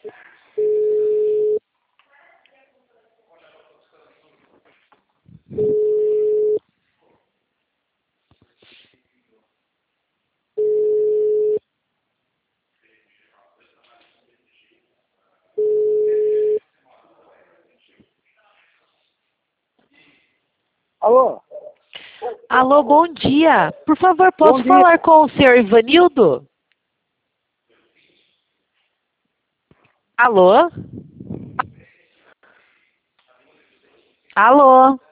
Alô? Alô, bom dia. Por favor, posso Bom dia. falar com o senhor Ivanildo? Alô? Alô?